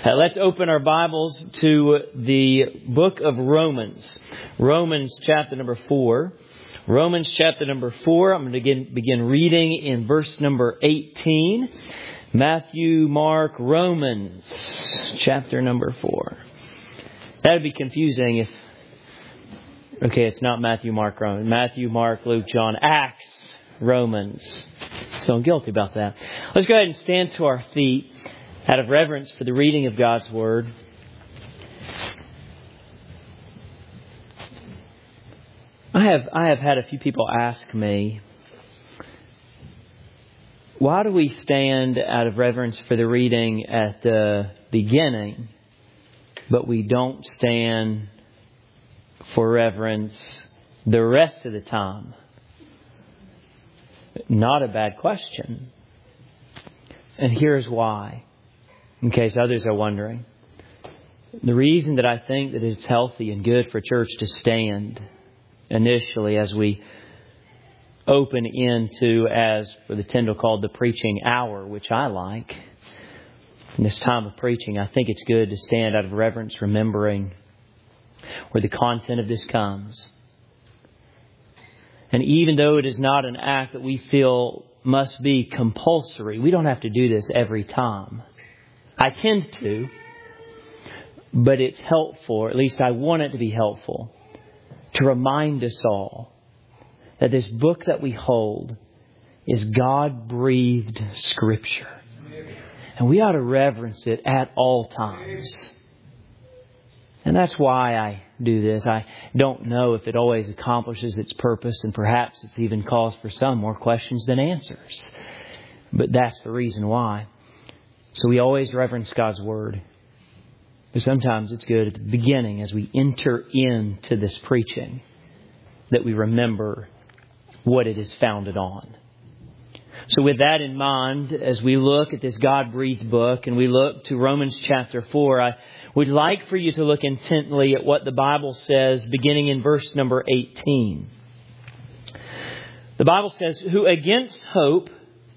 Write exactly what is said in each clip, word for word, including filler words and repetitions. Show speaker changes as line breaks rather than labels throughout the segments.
Uh, let's open our Bibles to the book of Romans. Romans chapter number four. Romans chapter number four. I'm going to begin, begin reading in verse number eighteen. Matthew, Mark, Romans chapter number four. That would be confusing if... Okay, it's not Matthew, Mark, Romans. Matthew, Mark, Luke, John, Acts, Romans. So I'm guilty about that. Let's go ahead and stand to our feet out of reverence for the reading of God's Word. I have I have had a few people ask me, why do we stand out of reverence for the reading at the beginning, but we don't stand for reverence the rest of the time? Not a bad question. And here's why, in case others are wondering. The reason that I think that it's healthy and good for church to stand initially as we open into, as for the Tyndall called, the preaching hour, which I like. In this time of preaching, I think it's good to stand out of reverence, remembering where the content of this comes. And even though it is not an act that we feel must be compulsory, we don't have to do this every time. I tend to, but it's helpful, or at least I want it to be helpful, to remind us all that this book that we hold is God-breathed Scripture. And we ought to reverence it at all times. And that's why I do this. I don't know if it always accomplishes its purpose, and perhaps it's even cause for some more questions than answers. But that's the reason why. So we always reverence God's Word. But sometimes it's good at the beginning, as we enter into this preaching, that we remember what it is founded on. So with that in mind, as we look at this God-breathed book and we look to Romans chapter four, I would like for you to look intently at what the Bible says beginning in verse number eighteen. The Bible says, who against hope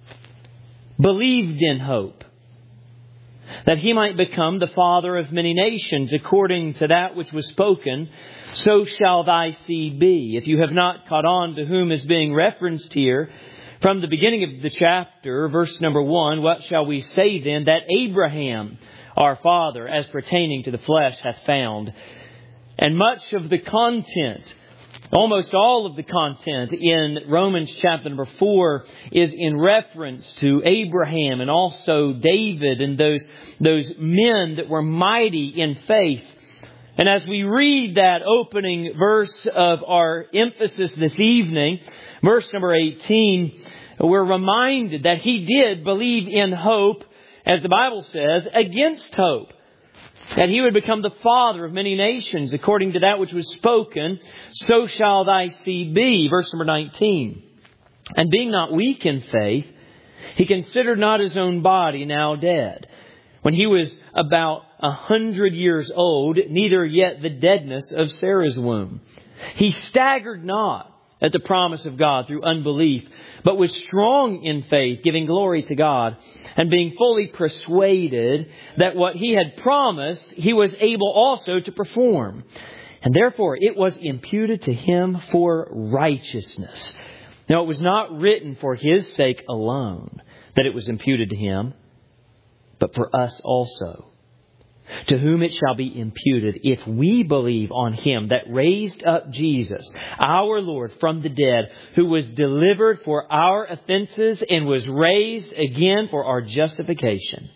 believed in hope, that he might become the father of many nations, according to that which was spoken, so shall thy seed be. If you have not caught on to whom is being referenced here, from the beginning of the chapter, verse number one, what shall we say then? That Abraham, our father, as pertaining to the flesh, hath found. And much of the content, almost all of the content in Romans chapter number four is in reference to Abraham and also David and those, those men that were mighty in faith. And as we read that opening verse of our emphasis this evening, verse number eighteen, we're reminded that he did believe in hope, as the Bible says, against hope, that he would become the father of many nations, according to that which was spoken, so shall thy seed be. Verse number nineteen. And being not weak in faith, he considered not his own body now dead, when he was about a hundred years old, neither yet the deadness of Sarah's womb. He staggered not at the promise of God through unbelief, but was strong in faith, giving glory to God, and being fully persuaded that what he had promised, he was able also to perform. And therefore it was imputed to him for righteousness. Now it was not written for his sake alone that it was imputed to him, but for us also, to whom it shall be imputed if we believe on him that raised up Jesus, our Lord, from the dead, who was delivered for our offenses and was raised again for our justification.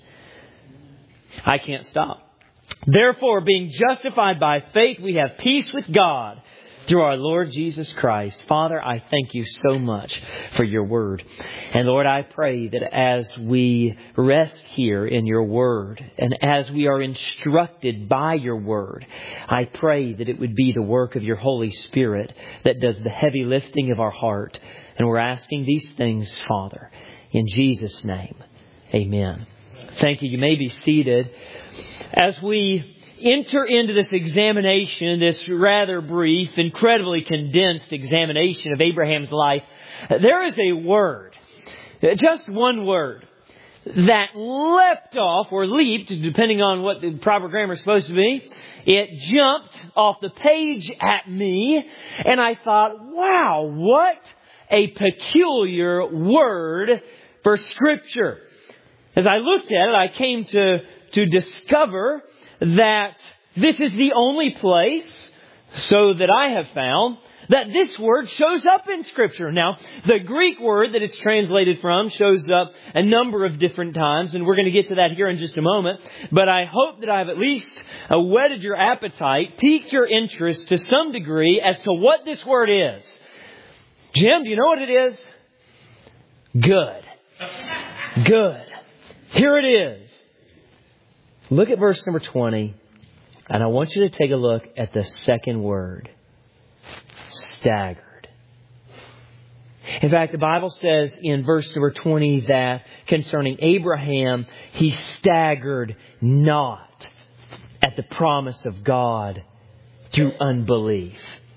I can't stop. Therefore, being justified by faith, we have peace with God through our Lord Jesus Christ. Father, I thank you so much for your word. And Lord, I pray that as we rest here in your word and as we are instructed by your word, I pray that it would be the work of your Holy Spirit that does the heavy lifting of our heart. And we're asking these things, Father, in Jesus' name. Amen. Thank you. You may be seated. As we enter into this examination, this rather brief, incredibly condensed examination of Abraham's life, there is a word, just one word, that leapt off or leaped, depending on what the proper grammar is supposed to be. It jumped off the page at me, and I thought, wow, what a peculiar word for Scripture. As I looked at it, I came to, to discover that this is the only place, so that I have found, that this word shows up in Scripture. Now, the Greek word that it's translated from shows up a number of different times, and we're going to get to that here in just a moment. But I hope that I've at least uh, whetted your appetite, piqued your interest to some degree as to what this word is. Jim, do you know what it is? Good. Good. Here it is. Look at verse number twenty, and I want you to take a look at the second word. Staggered. In fact, the Bible says in verse number twenty that concerning Abraham, he staggered not at the promise of God through unbelief.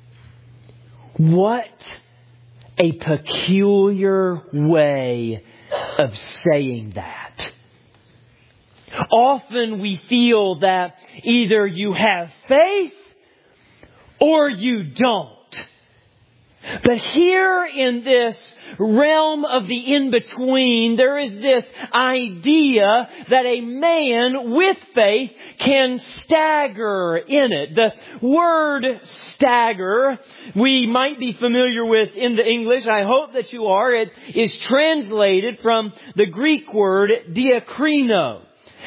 What a peculiar way of saying that. Often we feel that either you have faith or you don't. But here in this realm of the in-between, there is this idea that a man with faith can stagger in it. The word stagger, we might be familiar with in the English. I hope that you are. It is translated from the Greek word diakrino.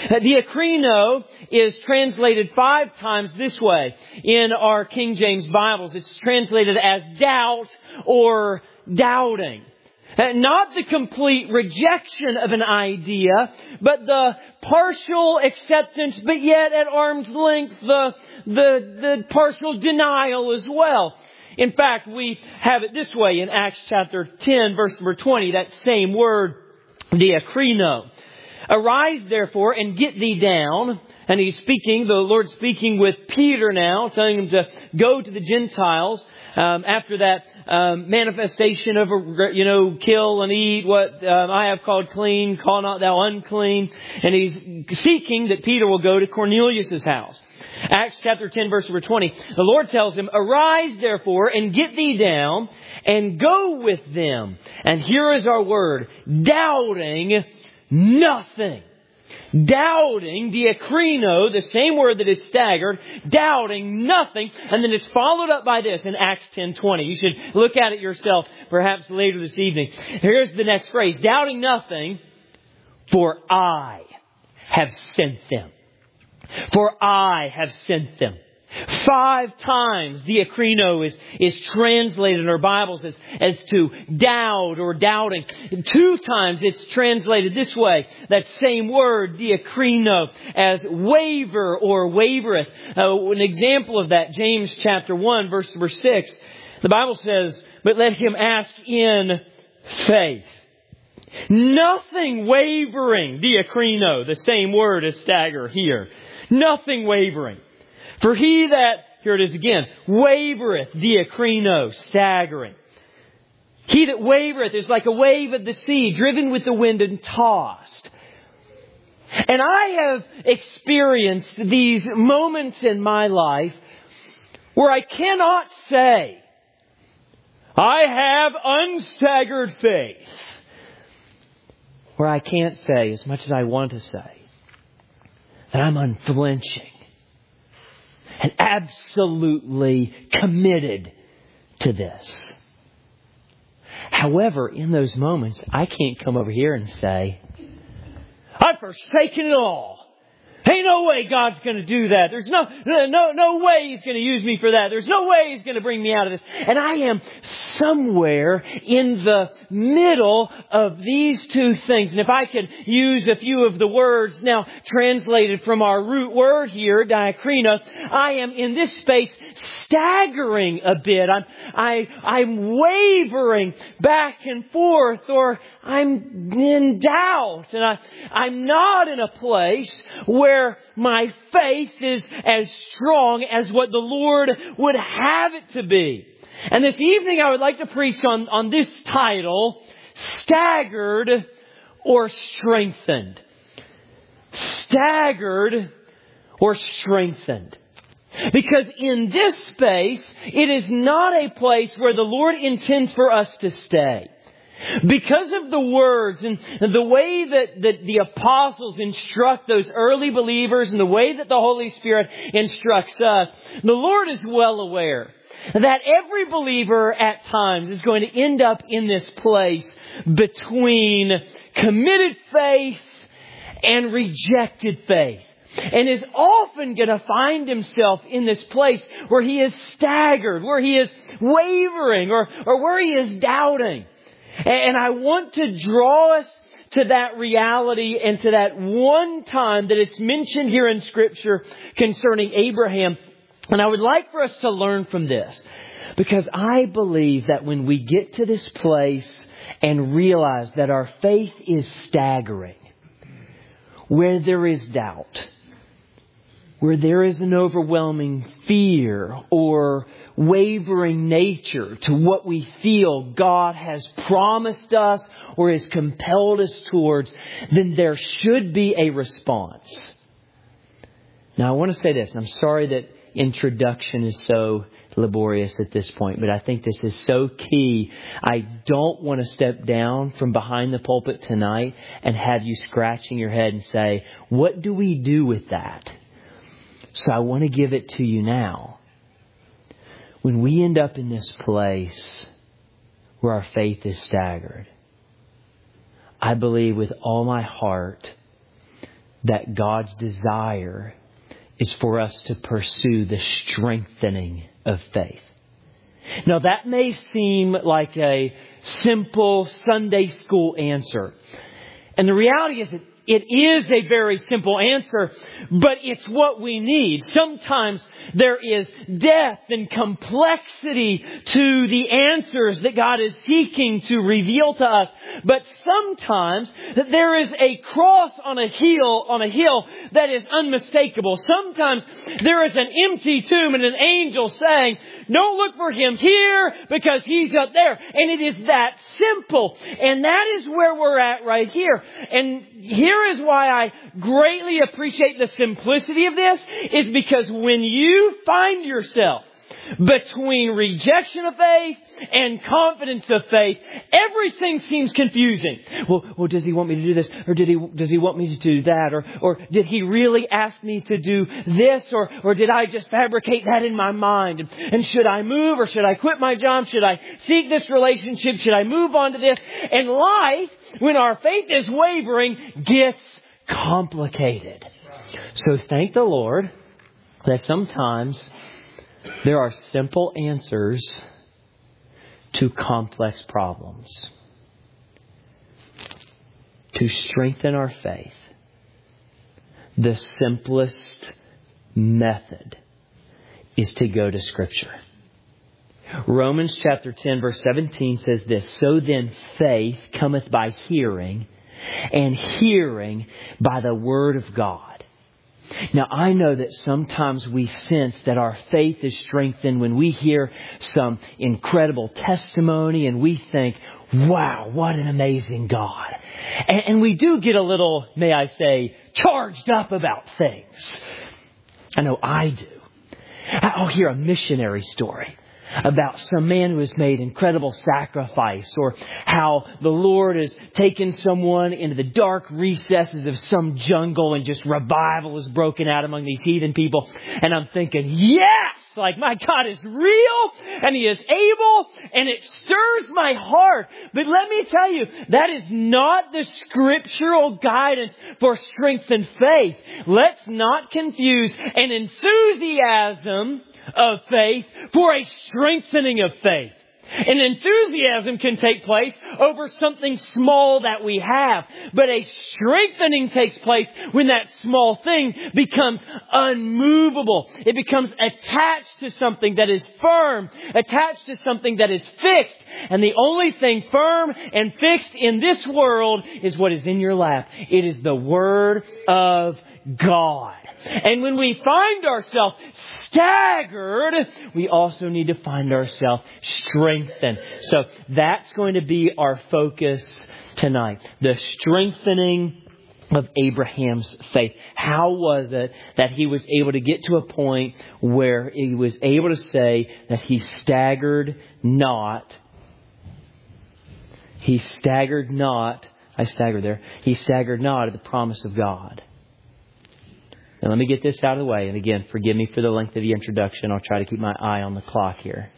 Diakrino is translated five times this way in our King James Bibles. It's translated as doubt or doubting. Not the complete rejection of an idea, but the partial acceptance, but yet at arm's length, the, the, the partial denial as well. In fact, we have it this way in Acts chapter ten, verse number twenty, that same word, diakrino. Arise, therefore, and get thee down. And he's speaking, the Lord's speaking with Peter now, telling him to go to the Gentiles um, after that um, manifestation of, you know, kill and eat what um, I have called clean, call not thou unclean. And he's seeking that Peter will go to Cornelius' house. Acts chapter ten, verse number twenty. The Lord tells him, arise, therefore, and get thee down and go with them. And here is our word, doubting nothing. Doubting, diakrino, the same word that is staggered, doubting nothing. And then it's followed up by this in Acts ten twenty. You should look at it yourself perhaps later this evening. Here's the next phrase. Doubting nothing, for I have sent them. For I have sent them. Five times diakrino is, is translated in our Bibles as, as to doubt or doubting. Two times it's translated this way, that same word, diakrino, as waver or wavereth. Uh, an example of that, James chapter one, verse number six. The Bible says, but let him ask in faith. Nothing wavering, diakrino, the same word as stagger here. Nothing wavering. For he that, here it is again, wavereth, diakrino, staggering. He that wavereth is like a wave of the sea, driven with the wind and tossed. And I have experienced these moments in my life where I cannot say, I have unstaggered faith. Where I can't say, as much as I want to say, that I'm unflinching and absolutely committed to this. However, in those moments, I can't come over here and say, I've forsaken it all. Ain't no way God's going to do that. There's no, no, no way He's going to use me for that. There's no way He's going to bring me out of this. And I am somewhere in the middle of these two things. And if I could use a few of the words now translated from our root word here, diakrino, I am in this space staggering a bit. I'm, I, I'm wavering back and forth, or I'm in doubt. And I, I'm not in a place where my faith is as strong as what the Lord would have it to be. And this evening I would like to preach on, on this title, Staggered or strengthened. Staggered or strengthened. Because in this space, it is not a place where the Lord intends for us to stay. Because of the words and the way that, that the apostles instruct those early believers and the way that the Holy Spirit instructs us, the Lord is well aware that every believer at times is going to end up in this place between committed faith and rejected faith. And is often going to find himself in this place where he is staggered, where he is wavering, or, or where he is doubting. And I want to draw us to that reality and to that one time that it's mentioned here in Scripture concerning Abraham. And I would like for us to learn from this, because I believe that when we get to this place and realize that our faith is staggering, where there is doubt, where there is an overwhelming fear or wavering nature to what we feel God has promised us or has compelled us towards, then there should be a response. Now, I want to say this. I'm sorry that introduction is so laborious at this point, but I think this is so key. I don't want to step down from behind the pulpit tonight and have you scratching your head and say, what do we do with that? So I want to give it to you now. When we end up in this place where our faith is staggered, I believe with all my heart that God's desire is for us to pursue the strengthening of faith. Now that may seem like a simple Sunday school answer. And the reality is that it is a very simple answer, but it's what we need. Sometimes there is depth and complexity to the answers that God is seeking to reveal to us. But sometimes there is a cross on a hill, on a hill that is unmistakable. Sometimes there is an empty tomb and an angel saying, don't look for him here because he's up there. And it is that simple. And that is where we're at right here. And here is why I greatly appreciate the simplicity of this, is because when you find yourself between rejection of faith and confidence of faith, everything seems confusing. Well, well, does he want me to do this? Or did he, does he want me to do that? Or, or did he really ask me to do this? Or, or did I just fabricate that in my mind? And, and should I move or should I quit my job? Should I seek this relationship? Should I move on to this? And life, when our faith is wavering, gets complicated. So thank the Lord that sometimes there are simple answers to complex problems. To strengthen our faith, the simplest method is to go to Scripture. Romans chapter ten verse seventeen says this, so then faith cometh by hearing, and hearing by the Word of God. Now, I know that sometimes we sense that our faith is strengthened when we hear some incredible testimony and we think, wow, what an amazing God. And, and we do get a little, may I say, charged up about things. I know I do. I'll hear a missionary story about some man who has made incredible sacrifice, or how the Lord has taken someone into the dark recesses of some jungle and just revival has broken out among these heathen people. And I'm thinking, yes, like my God is real and He is able, and it stirs my heart. But let me tell you, that is not the scriptural guidance for strengthened faith. Let's not confuse an enthusiasm of faith for a strengthening of faith. An enthusiasm can take place over something small that we have, but a strengthening takes place when that small thing becomes unmovable. It becomes attached to something that is firm, attached to something that is fixed. And the only thing firm and fixed in this world is what is in your lap. It is the Word of God. And when we find ourselves staggered, we also need to find ourselves strengthened. So that's going to be our focus tonight. The strengthening of Abraham's faith. How was it that he was able to get to a point where he was able to say that he staggered not? He staggered not. I staggered there. He staggered not at the promise of God. Now let me get this out of the way. And again, forgive me for the length of the introduction. I'll try to keep my eye on the clock here.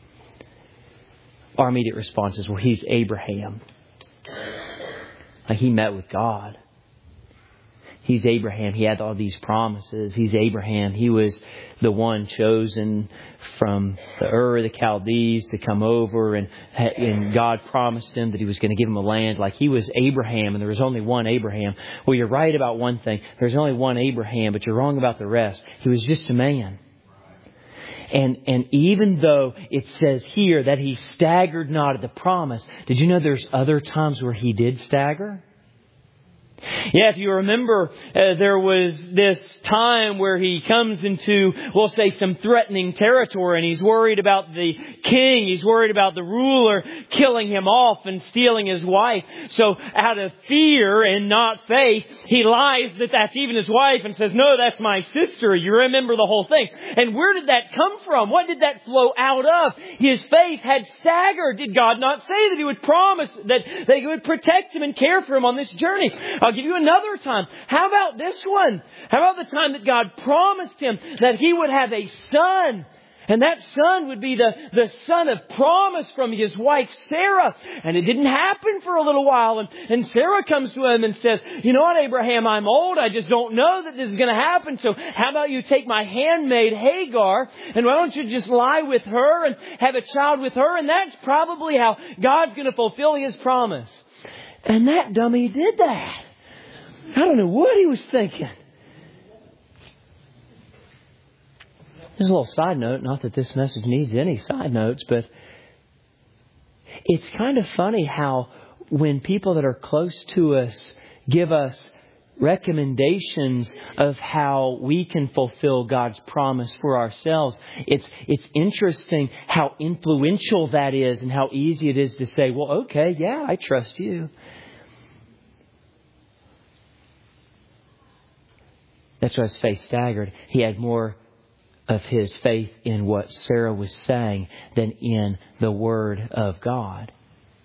Our immediate response is, well, he's Abraham. Like he met with God. He's Abraham. He had all these promises. He's Abraham. He was the one chosen from the Ur of the Chaldees to come over, and, and God promised him that He was going to give him a land. Like he was Abraham, and there was only one Abraham. Well, you're right about one thing. There's only one Abraham, but you're wrong about the rest. He was just a man. And and even though it says here that he staggered not at the promise, did you know there's other times where he did stagger? Yeah, if you remember, uh, there was this time where he comes into, we'll say, some threatening territory, and he's worried about the king. He's worried about the ruler killing him off and stealing his wife. So out of fear and not faith, he lies that that's even his wife and says, no, that's my sister. You remember the whole thing. And where did that come from? What did that flow out of? His faith had staggered. Did God not say that He would promise that, that He would protect him and care for him on this journey? I'll give you another time. How about this one? How about the time that God promised him that he would have a son? And that son would be the, the son of promise from his wife, Sarah. And it didn't happen for a little while. And, and Sarah comes to him and says, you know what, Abraham, I'm old. I just don't know that this is going to happen. So how about you take my handmaid, Hagar, and why don't you just lie with her and have a child with her? And that's probably how God's going to fulfill His promise. And that dummy did that. I don't know what he was thinking. There's a little side note. Not that this message needs any side notes, but it's kind of funny how when people that are close to us give us recommendations of how we can fulfill God's promise for ourselves, it's it's interesting how influential that is and how easy it is to say, well, okay, yeah, I trust you. That's why his faith staggered. He had more of his faith in what Sarah was saying than in the Word of God.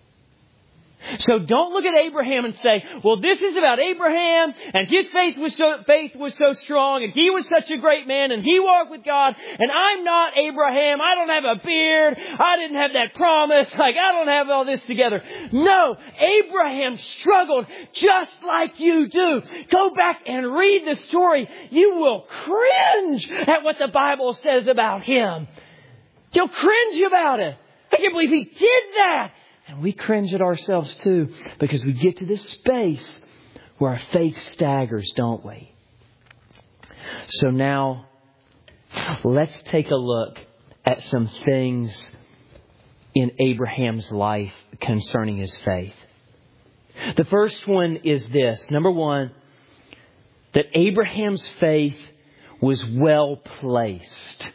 So don't look at Abraham and say, well, this is about Abraham and his faith was so faith was so strong and he was such a great man and he walked with God and I'm not Abraham. I don't have a beard. I didn't have that promise. Like I don't have all this together. No, Abraham struggled just like you do. Go back and read the story. You will cringe at what the Bible says about him. You'll cringe about it. I can't believe he did that. And we cringe at ourselves too, because we get to this space where our faith staggers, don't we? So now, let's take a look at some things in Abraham's life concerning his faith. The first one is this. Number one, that Abraham's faith was well placed.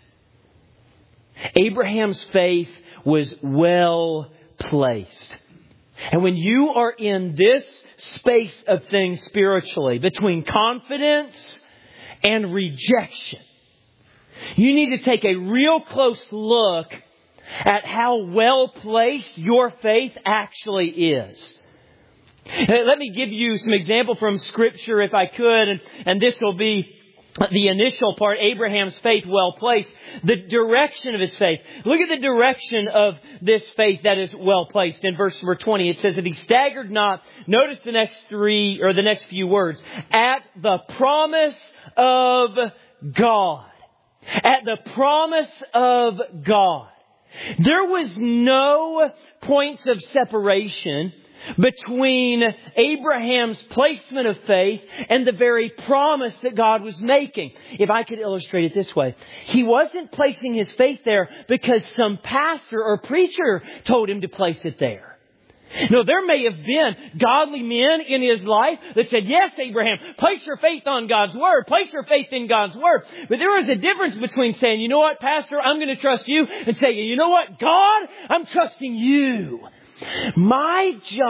Abraham's faith was well placed. Placed. And when you are in this space of things spiritually, between confidence and rejection, you need to take a real close look at how well placed your faith actually is. Let me give you some example from Scripture if I could, and, and this will be the initial part, Abraham's faith well placed. The direction of his faith. Look at the direction of this faith that is well placed. In verse number twenty, it says that he staggered not. Notice the next three, or the next few words. At the promise of God. At the promise of God. There was no points of separation between Abraham's placement of faith and the very promise that God was making. If I could illustrate it this way, he wasn't placing his faith there because some pastor or preacher told him to place it there. No, there may have been godly men in his life that said, yes, Abraham, place your faith on God's Word. Place your faith in God's Word. But there was a difference between saying, you know what, Pastor, I'm going to trust you, and saying, you know what, God, I'm trusting you. My job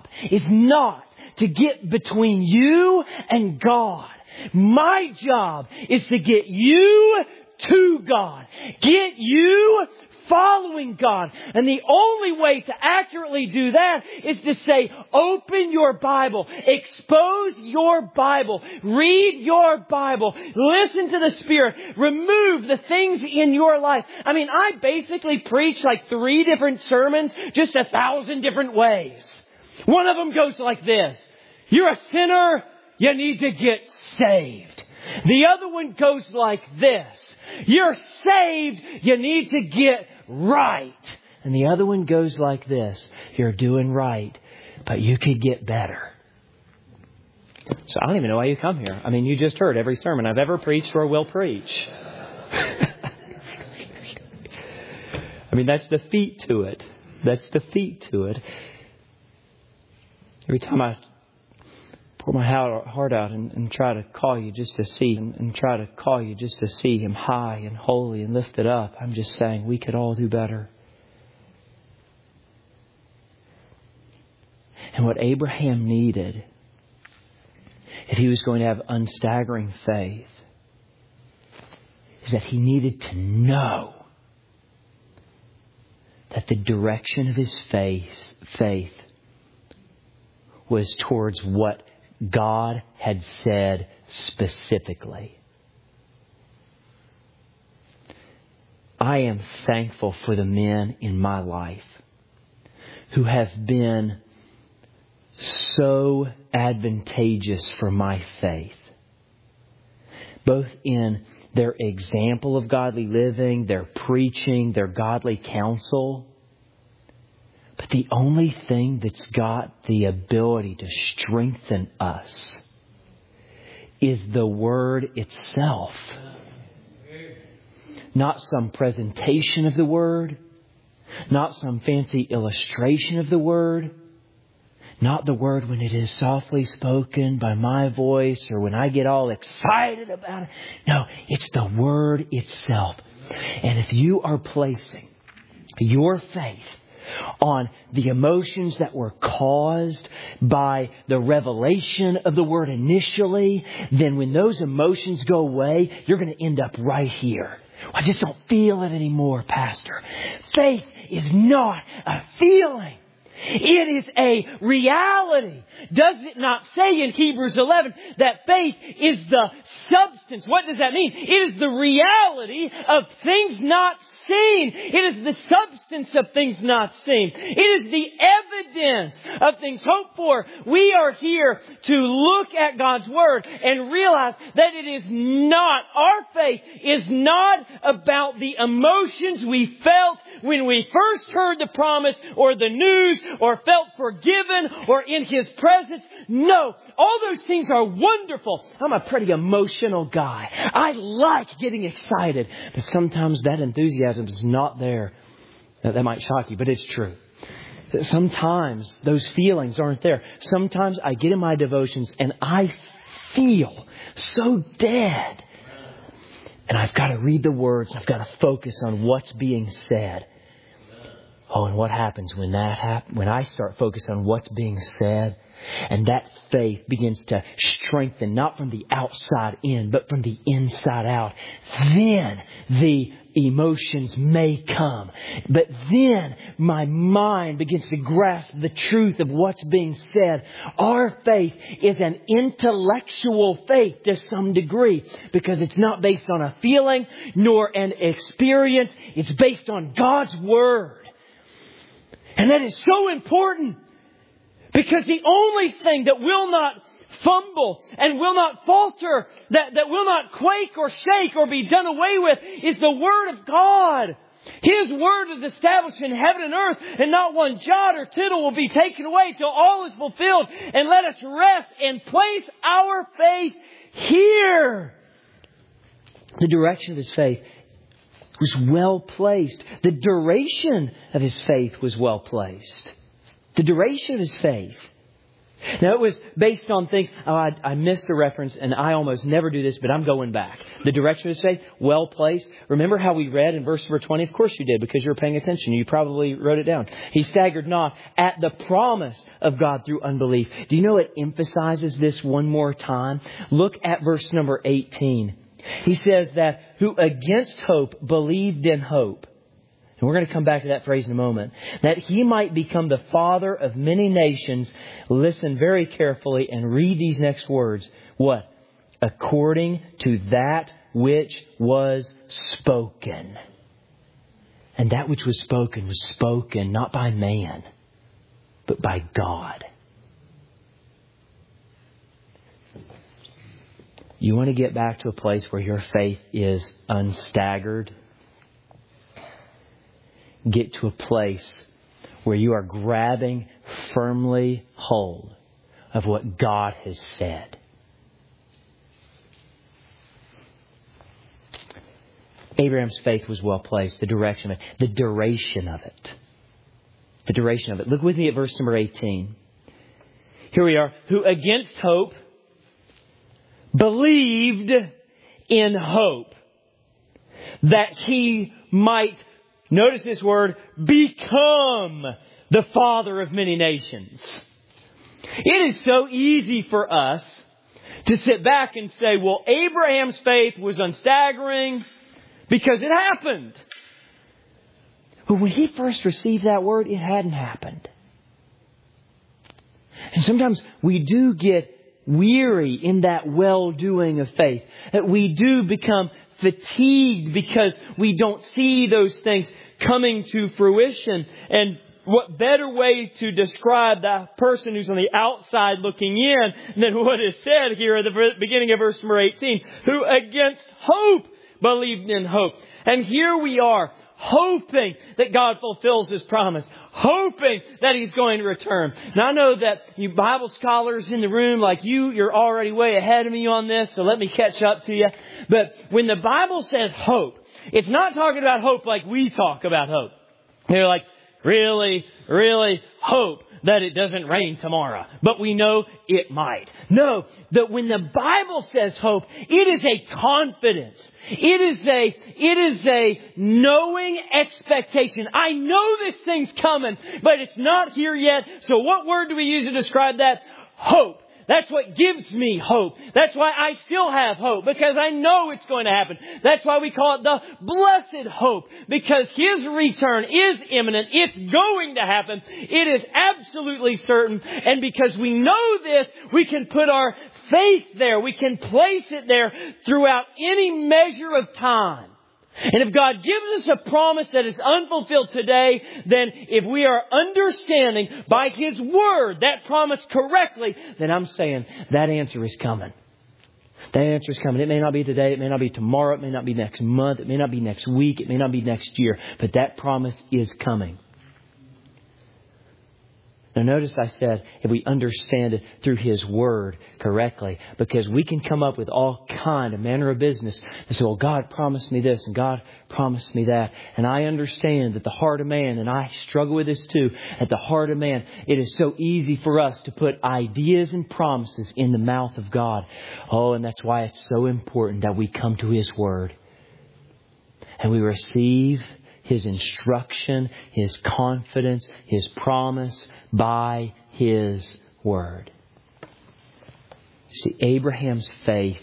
is not to get between you and God. My job is to get you to God. Get you following God. And the only way to accurately do that is to say, open your Bible, expose your Bible, read your Bible, listen to the Spirit, remove the things in your life. I mean, I basically preach like three different sermons, just a thousand different ways. One of them goes like this: you're a sinner, you need to get saved. The other one goes like this: you're saved, you need to get right. And the other one goes like this: you're doing right, but you could get better. So I don't even know why you come here. I mean, you just heard every sermon I've ever preached or will preach. I mean, that's the feet to it. That's the feet to it. Every time I pour my heart out and, and try to call you just to see Him, and try to call you just to see Him high and holy and lifted up, I'm just saying we could all do better. And what Abraham needed, if he was going to have unstaggering faith, is that he needed to know that the direction of his faith, faith was towards what God had said specifically. I am thankful for the men in my life who have been so advantageous for my faith, both in their example of godly living, their preaching, their godly counsel. But the only thing that's got the ability to strengthen us is the Word itself. Not some presentation of the Word. Not some fancy illustration of the Word. Not the Word when it is softly spoken by my voice or when I get all excited about it. No, it's the Word itself. And if you are placing your faith on the emotions that were caused by the revelation of the Word initially, then when those emotions go away, you're going to end up right here. I just don't feel it anymore, Pastor. Faith is not a feeling. It is a reality. Does it not say in Hebrews eleven that faith is the substance? What does that mean? It is the reality of things not seen. It is the substance of things not seen. It is the evidence of things hoped for. We are here to look at God's Word and realize that it is not, our faith is not about the emotions we felt when we first heard the promise or the news or felt forgiven or in His presence. No, all those things are wonderful. I'm a pretty emotional guy. I like getting excited. But sometimes that enthusiasm is not there. Now, that might shock you, but it's true. Sometimes those feelings aren't there. Sometimes I get in my devotions and I feel so dead. And I've got to read the words. I've got to focus on what's being said. Oh, and what happens when that happens? When I start focusing on what's being said, and that faith begins to strengthen, not from the outside in, but from the inside out, then the emotions may come. But then my mind begins to grasp the truth of what's being said. Our faith is an intellectual faith to some degree, because it's not based on a feeling nor an experience. It's based on God's Word. And that is so important, because the only thing that will not fumble and will not falter, that, that will not quake or shake or be done away with, is the Word of God. His Word is established in heaven and earth, and not one jot or tittle will be taken away till all is fulfilled. And let us rest and place our faith here. The direction of his faith was well placed. The duration of his faith was well placed. The duration of his faith Now, it was based on things. Oh, I, I missed the reference, and I almost never do this, but I'm going back. The direction of his faith, well placed. Remember how we read in verse number twenty? Of course you did, because you were paying attention. You probably wrote it down. He staggered not at the promise of God through unbelief. Do you know it emphasizes this one more time? Look at verse number eighteen. He says that who against hope believed in hope. And we're going to come back to that phrase in a moment. That he might become the father of many nations. Listen very carefully and read these next words. What? According to that which was spoken. And that which was spoken was spoken not by man, but by God. You want to get back to a place where your faith is unstaggered? Get to a place where you are grabbing firmly hold of what God has said. Abraham's faith was well placed. The direction of it. The duration of it. The duration of it. Look with me at verse number eighteen. Here we are. Who against hope believed in hope that he might, notice this word, become the father of many nations. It is so easy for us to sit back and say, well, Abraham's faith was unstaggering because it happened. But when he first received that word, it hadn't happened. And sometimes we do get weary in that well-doing of faith. That we do become fatigued because we don't see those things coming to fruition. And what better way to describe that person who's on the outside looking in than what is said here at the beginning of verse number eighteen. Who against hope believed in hope. And here we are, hoping that God fulfills His promise. Hoping that He's going to return. Now I know that you Bible scholars in the room like you, you're already way ahead of me on this, so let me catch up to you. But when the Bible says hope, it's not talking about hope like we talk about hope. They're like, really, really hope that it doesn't rain tomorrow, but we know it might. No, that when the Bible says hope, it is a confidence. It is a, it is a knowing expectation. I know this thing's coming, but it's not here yet. So what word do we use to describe that? Hope. That's what gives me hope. That's why I still have hope, because I know it's going to happen. That's why we call it the blessed hope, because His return is imminent. It's going to happen. It is absolutely certain. And because we know this, we can put our faith there. We can place it there throughout any measure of time. And if God gives us a promise that is unfulfilled today, then if we are understanding by His Word that promise correctly, then I'm saying that answer is coming. That answer is coming. It may not be today. It may not be tomorrow. It may not be next month. It may not be next week. It may not be next year. But that promise is coming. Now notice I said if we understand it through His Word correctly, because we can come up with all kind of manner of business and say, well, God promised me this and God promised me that. And I understand that the heart of man, and I struggle with this too, at the heart of man, it is so easy for us to put ideas and promises in the mouth of God. Oh, and that's why it's so important that we come to His Word and we receive His instruction, His confidence, His promise by His Word. See, Abraham's faith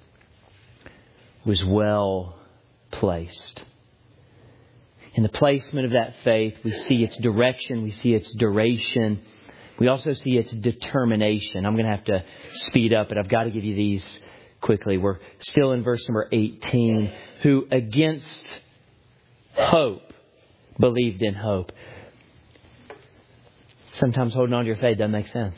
was well placed. In the placement of that faith, we see its direction, we see its duration, we also see its determination. I'm going to have to speed up, but I've got to give you these quickly. We're still in verse number eighteen. Who against hope believed in hope. Sometimes holding on to your faith doesn't make sense.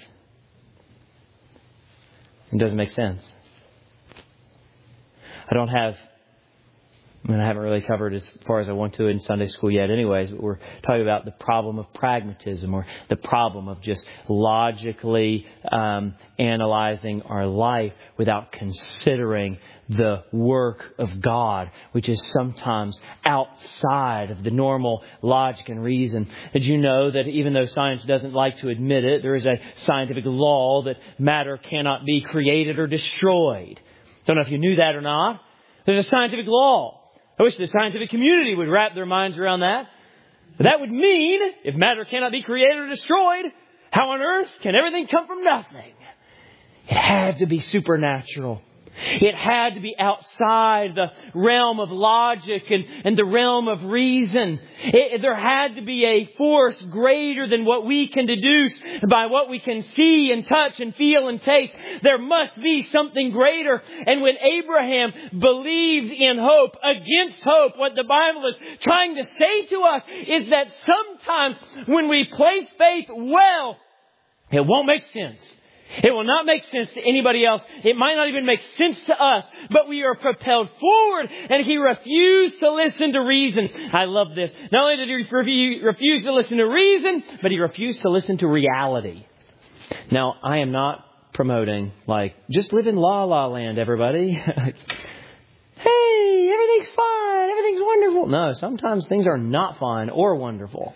It doesn't make sense. I don't have And I haven't really covered as far as I want to in Sunday school yet anyways, but we're talking about the problem of pragmatism, or the problem of just logically um, analyzing our life without considering the work of God, which is sometimes outside of the normal logic and reason. Did you know that even though science doesn't like to admit it, there is a scientific law that matter cannot be created or destroyed? Don't know if you knew that or not. There's a scientific law. I wish the scientific community would wrap their minds around that. But that would mean, if matter cannot be created or destroyed, how on earth can everything come from nothing? It had to be supernatural. It had to be outside the realm of logic and, and the realm of reason. It, there had to be a force greater than what we can deduce by what we can see and touch and feel and taste. There must be something greater. And when Abraham believed in hope against hope, what the Bible is trying to say to us is that sometimes when we place faith well, it won't make sense. It will not make sense to anybody else. It might not even make sense to us, but we are propelled forward, and he refused to listen to reason. I love this. Not only did he refuse to listen to reason, but he refused to listen to reality. Now, I am not promoting, like, just live in la la land, everybody. Hey, everything's fine. Everything's wonderful. No, sometimes things are not fine or wonderful.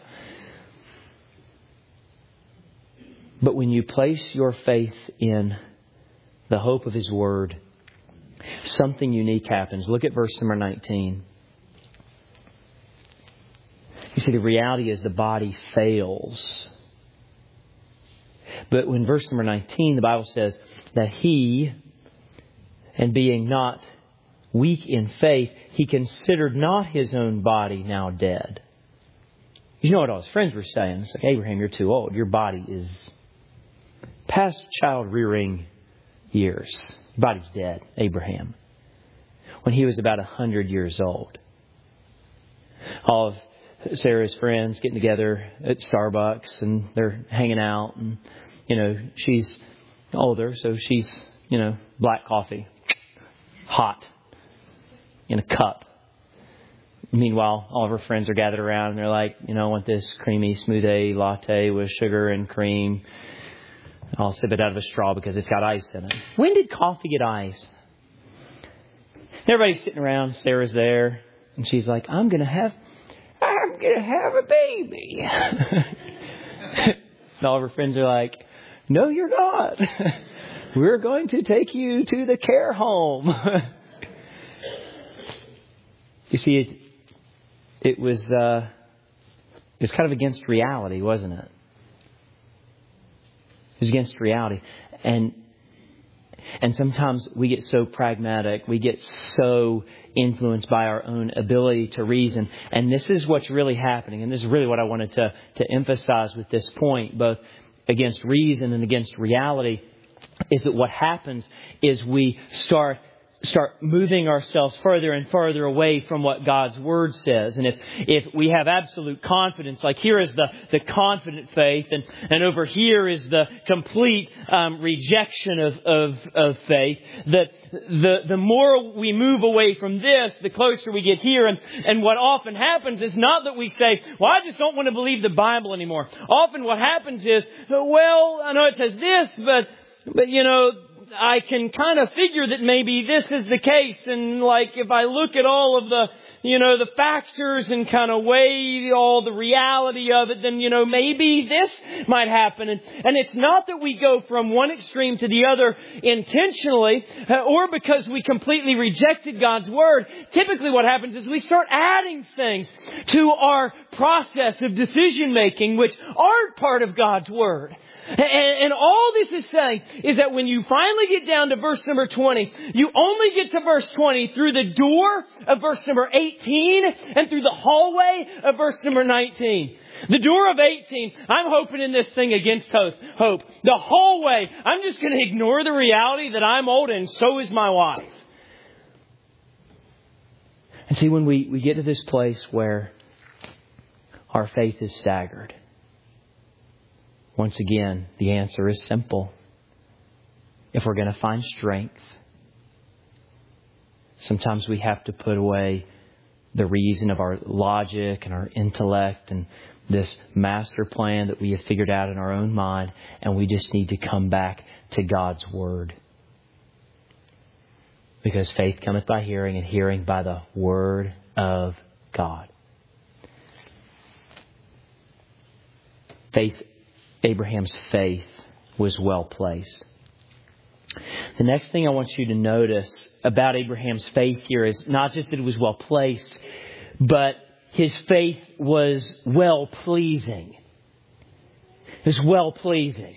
But when you place your faith in the hope of His Word, something unique happens. Look at verse number nineteen. You see, the reality is the body fails. But when verse number nineteen, the Bible says that he, and being not weak in faith, he considered not his own body now dead. You know what all his friends were saying? It's like, Abraham, you're too old. Your body is past child rearing years. Your body's dead, Abraham. When he was about a hundred years old. All of Sarah's friends getting together at Starbucks, and they're hanging out, and you know, she's older, so she's, you know, black coffee, hot, in a cup. Meanwhile, all of her friends are gathered around, and they're like, you know, I want this creamy smoothie latte with sugar and cream. I'll sip it out of a straw because it's got ice in it. When did coffee get ice? Everybody's sitting around. Sarah's there, and she's like, I'm going to have, I'm going to have a baby. And all of her friends are like, no, you're not. We're going to take you to the care home. You see, it, it was uh, it was kind of against reality, wasn't it? It was against reality. And and sometimes we get so pragmatic. We get so influenced by our own ability to reason. And this is what's really happening. And this is really what I wanted to, to emphasize with this point, both against reason and against reality, is that what happens is we start start moving ourselves further and further away from what God's Word says. And if if we have absolute confidence, like here is the, the confident faith, and, and over here is the complete um, rejection of, of, of faith, that the, the more we move away from this, the closer we get here. And, and what often happens is not that we say, well, I just don't want to believe the Bible anymore. Often what happens is, well, I know it says this, but, but you know, I can kind of figure that maybe this is the case. And like, if I look at all of the, you know, the factors and kind of weigh all the reality of it, then, you know, maybe this might happen. And, and it's not that we go from one extreme to the other intentionally, or because we completely rejected God's Word. Typically what happens is we start adding things to our process of decision making, which aren't part of God's Word. And, and all this is saying is that when you finally get down to verse number twenty, you only get to verse twenty through the door of verse number eighteen and through the hallway of verse number nineteen. The door of eighteen, I'm hoping in this thing against hope. The hallway, I'm just going to ignore the reality that I'm old and so is my wife. And see, when we, we get to this place where our faith is staggered, once again, the answer is simple. If we're going to find strength, sometimes we have to put away the reason of our logic and our intellect and this master plan that we have figured out in our own mind, and we just need to come back to God's Word. Because faith cometh by hearing, and hearing by the Word of God. Faith, Abraham's faith was well placed. The next thing I want you to notice about Abraham's faith here is not just that it was well placed, but his faith was well pleasing. It was well pleasing.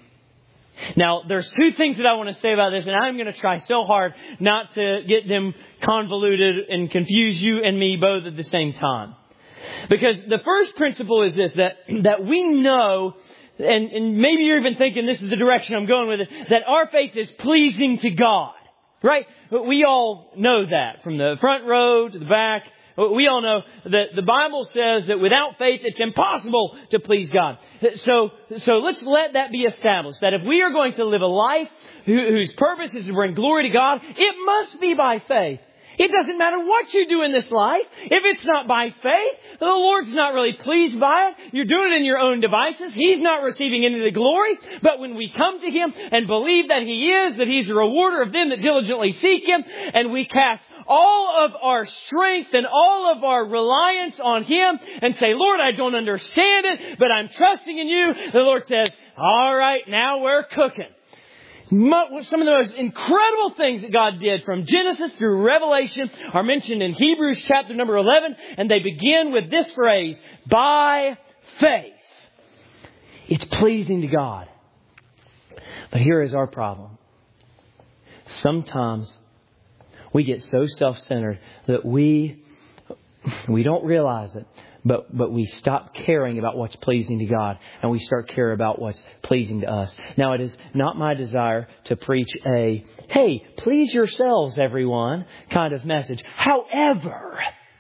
Now, there's two things that I want to say about this, and I'm going to try so hard not to get them convoluted and confuse you and me both at the same time. Because the first principle is this, that, that we know, and, and maybe you're even thinking this is the direction I'm going with it, that our faith is pleasing to God. Right? We all know that from the front row to the back. We all know that the Bible says that without faith it's impossible to please God. So, so let's let that be established. That if we are going to live a life whose purpose is to bring glory to God, it must be by faith. It doesn't matter what you do in this life. If it's not by faith, the Lord's not really pleased by it. You're doing it in your own devices. He's not receiving any of the glory. But when we come to Him and believe that He is, that He's a rewarder of them that diligently seek Him, and we cast all of our strength and all of our reliance on Him and say, Lord, I don't understand it, but I'm trusting in You, the Lord says, all right, now we're cooking. Some of the most incredible things that God did from Genesis through Revelation are mentioned in Hebrews chapter number eleven. And they begin with this phrase, by faith. It's pleasing to God. But here is our problem. Sometimes we get so self-centered that we, we don't realize it. But but we stop caring about what's pleasing to God, and we start caring about what's pleasing to us. Now, it is not my desire to preach a, hey, please yourselves, everyone, kind of message. However,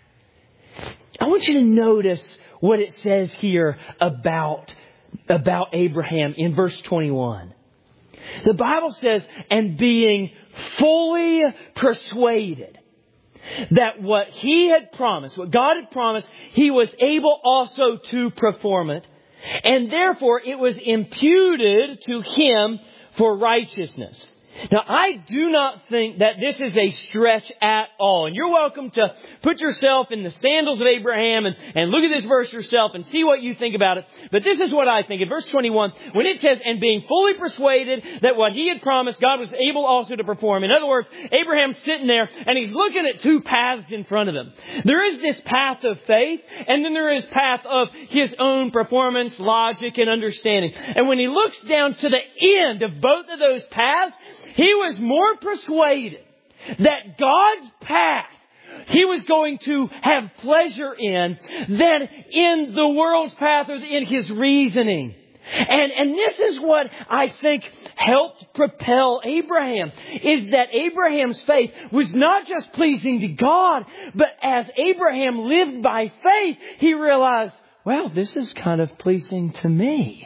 I want you to notice what it says here about, about Abraham in verse twenty-one. The Bible says, and being fully persuaded that what He had promised, what God had promised, He was able also to perform it. And therefore it was imputed to Him for righteousness. Now, I do not think that this is a stretch at all. And you're welcome to put yourself in the sandals of Abraham and, and look at this verse yourself and see what you think about it. But this is what I think. In verse twenty-one, when it says, and being fully persuaded that what He had promised, God was able also to perform. In other words, Abraham's sitting there and he's looking at two paths in front of him. There is this path of faith, and then there is path of his own performance, logic, and understanding. And when he looks down to the end of both of those paths, he was more persuaded that God's path He was going to have pleasure in than in the world's path or in his reasoning. And, and this is what I think helped propel Abraham, is that Abraham's faith was not just pleasing to God, but as Abraham lived by faith, he realized, well, this is kind of pleasing to me.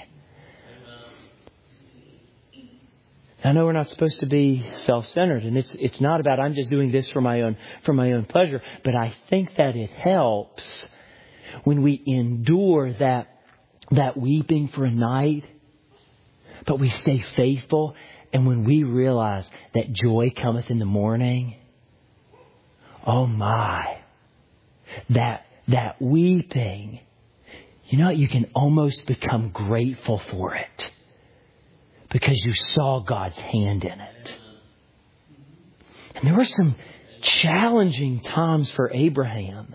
I know we're not supposed to be self-centered, and it's it's not about I'm just doing this for my own for my own pleasure, but I think that it helps when we endure that that weeping for a night, but we stay faithful, and when we realize that joy cometh in the morning. Oh my, that that weeping, you know, you can almost become grateful for it. Because you saw God's hand in it. And there were some challenging times for Abraham.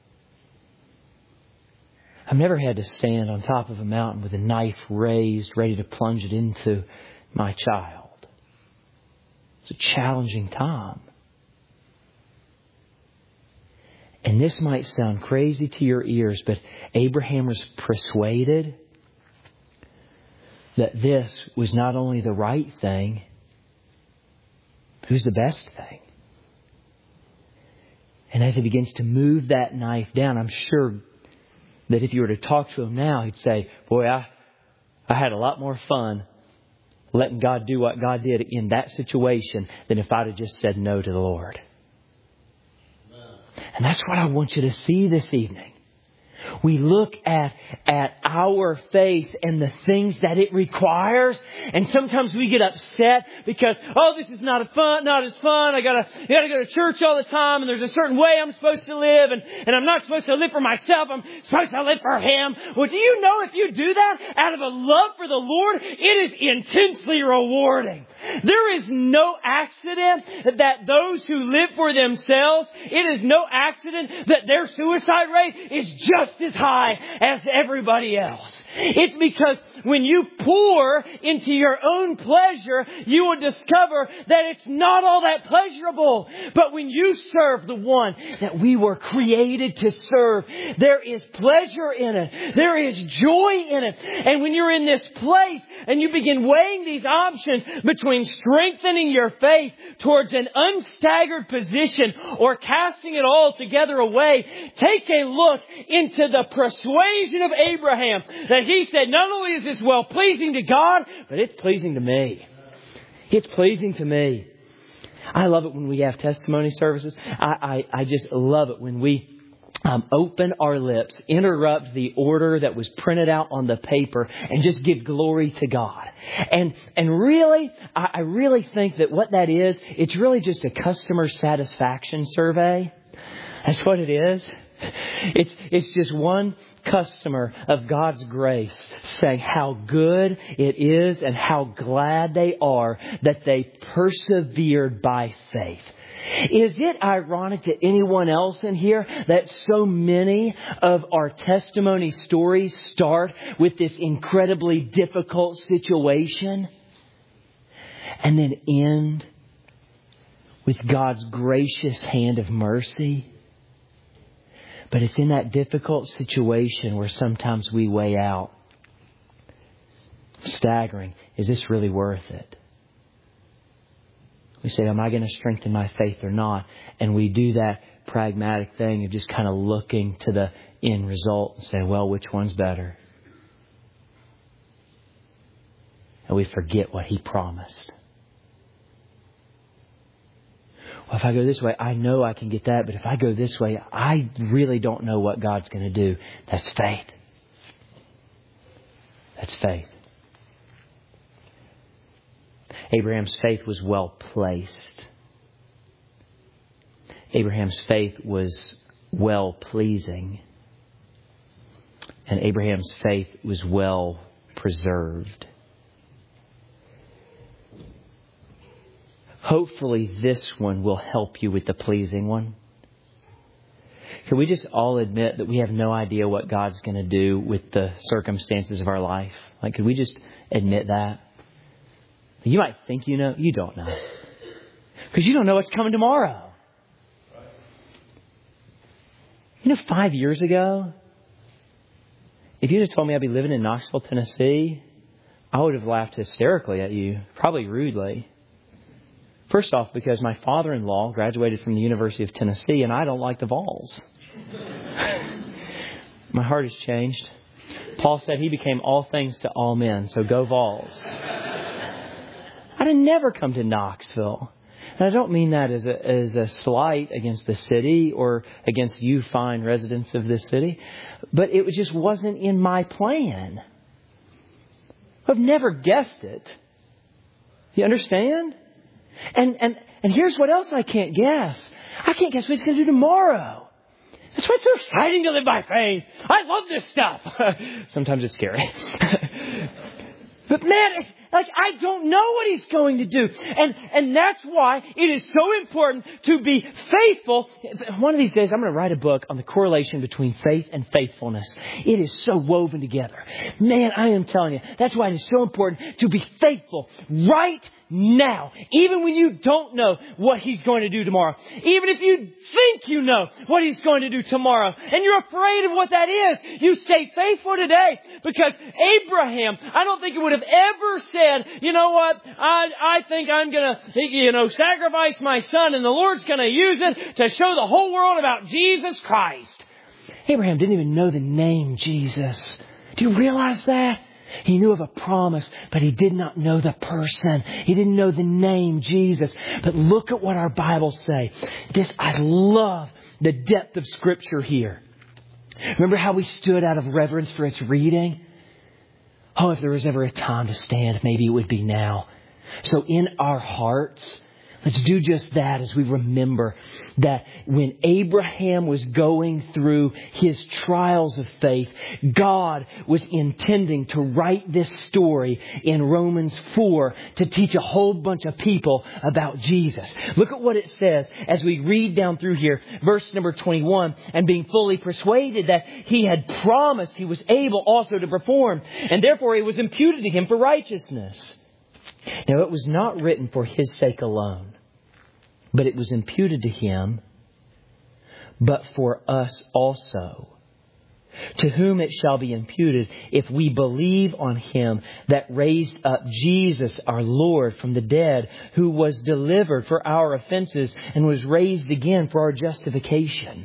I've never had to stand on top of a mountain with a knife raised, ready to plunge it into my child. It's a challenging time. And this might sound crazy to your ears, but Abraham was persuaded that this was not only the right thing, it was the best thing. And as he begins to move that knife down, I'm sure that if you were to talk to him now, he'd say, boy, I, I had a lot more fun letting God do what God did in that situation than if I'd have just said no to the Lord. And that's what I want you to see this evening. We look at, at our faith and the things that it requires. And sometimes we get upset because, oh, this is not a fun, not as fun. I gotta, I gotta go to church all the time and there's a certain way I'm supposed to live and, and I'm not supposed to live for myself. I'm supposed to live for Him. Well, do you know if you do that out of a love for the Lord, it is intensely rewarding. There is no accident that those who live for themselves, it is no accident that their suicide rate is just as high as everybody else. It's because when you pour into your own pleasure, you will discover that it's not all that pleasurable. But when you serve the one that we were created to serve, there is pleasure in it. There is joy in it. And when you're in this place and you begin weighing these options between strengthening your faith towards an unstaggered position or casting it all together away, take a look into the persuasion of Abraham that he said, not only is this well pleasing to God, but it's pleasing to me. It's pleasing to me. I love it when we have testimony services. I, I, I just love it when we um, open our lips, interrupt the order that was printed out on the paper, and just give glory to God. And and really, I, I really think that what that is, it's really just a customer satisfaction survey. That's what it is. It's it's just one customer of God's grace saying how good it is and how glad they are that they persevered by faith. Is it ironic to anyone else in here that so many of our testimony stories start with this incredibly difficult situation and then end with God's gracious hand of mercy? But it's in that difficult situation where sometimes we weigh out, staggering, is this really worth it? We say, am I going to strengthen my faith or not? And we do that pragmatic thing of just kind of looking to the end result and say, well, which one's better? And we forget what He promised. Well, if I go this way, I know I can get that. But if I go this way, I really don't know what God's going to do. That's faith. That's faith. Abraham's faith was well placed. Abraham's faith was well pleasing. And Abraham's faith was well preserved. Hopefully this one will help you with the pleasing one. Can we just all admit that we have no idea what God's going to do with the circumstances of our life? Like, could we just admit that? You might think you know. You don't know. Because you don't know what's coming tomorrow. You know, five years ago, if you'd have told me I'd be living in Knoxville, Tennessee, I would have laughed hysterically at you, probably rudely. First off, because my father-in-law graduated from the University of Tennessee and I don't like the Vols. My heart has changed. Paul said he became all things to all men, so go Vols. I'd have never come to Knoxville. And I don't mean that as a, as a slight against the city or against you fine residents of this city, but it just wasn't in my plan. I've never guessed it. You understand? And and and here's what else I can't guess. I can't guess what He's going to do tomorrow. That's why it's so exciting to live by faith. I love this stuff. Sometimes it's scary. But man, like, I don't know what He's going to do. And and that's why it is so important to be faithful. One of these days, I'm going to write a book on the correlation between faith and faithfulness. It is so woven together. Man, I am telling you, that's why it is so important to be faithful right now. Even when you don't know what He's going to do tomorrow. Even if you think you know what He's going to do tomorrow. And you're afraid of what that is. You stay faithful today. Because Abraham, I don't think it would have ever said, you know what, I, I think I'm going to, you know, sacrifice my son and the Lord's going to use it to show the whole world about Jesus Christ. Abraham didn't even know the name Jesus. Do you realize that? He knew of a promise, but he did not know the person. He didn't know the name Jesus. But look at what our Bibles say. This, I love the depth of Scripture here. Remember how we stood out of reverence for its reading? Oh, if there was ever a time to stand, maybe it would be now. So in our hearts, let's do just that as we remember that when Abraham was going through his trials of faith, God was intending to write this story in Romans four to teach a whole bunch of people about Jesus. Look at what it says as we read down through here, verse number twenty-one, and being fully persuaded that he had promised, he was able also to perform, and therefore it was imputed to him for righteousness. Now it was not written for his sake alone, but it was imputed to him, but for us also, to whom it shall be imputed if we believe on him that raised up Jesus our Lord from the dead, who was delivered for our offenses and was raised again for our justification.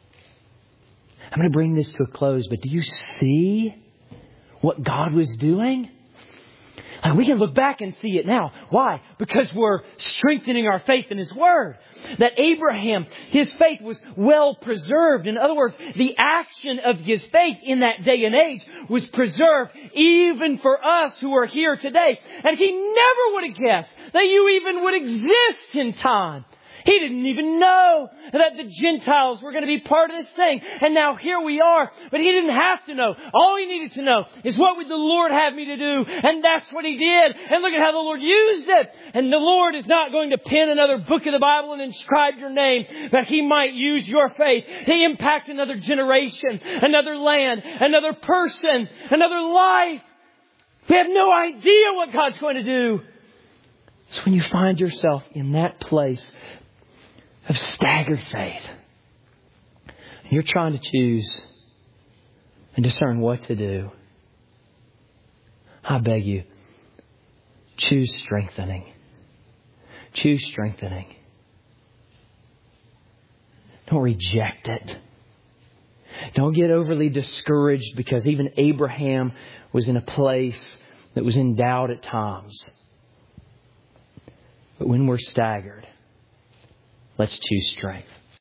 I'm going to bring this to a close, but do you see what God was doing? And we can look back and see it now. Why? Because we're strengthening our faith in His Word. That Abraham, his faith was well preserved. In other words, the action of his faith in that day and age was preserved even for us who are here today. And he never would have guessed that you even would exist in time. He didn't even know that the Gentiles were going to be part of this thing. And now here we are. But he didn't have to know. All he needed to know is what would the Lord have me to do? And that's what he did. And look at how the Lord used it. And the Lord is not going to pen another book of the Bible and inscribe your name, but He might use your faith to impact another generation, another land, another person, another life. We have no idea what God's going to do. So when you find yourself in that place of staggered faith, you're trying to choose and discern what to do, I beg you, choose strengthening. Choose strengthening. Don't reject it. Don't get overly discouraged because even Abraham was in a place that was in doubt at times. But when we're staggered, let's choose strength.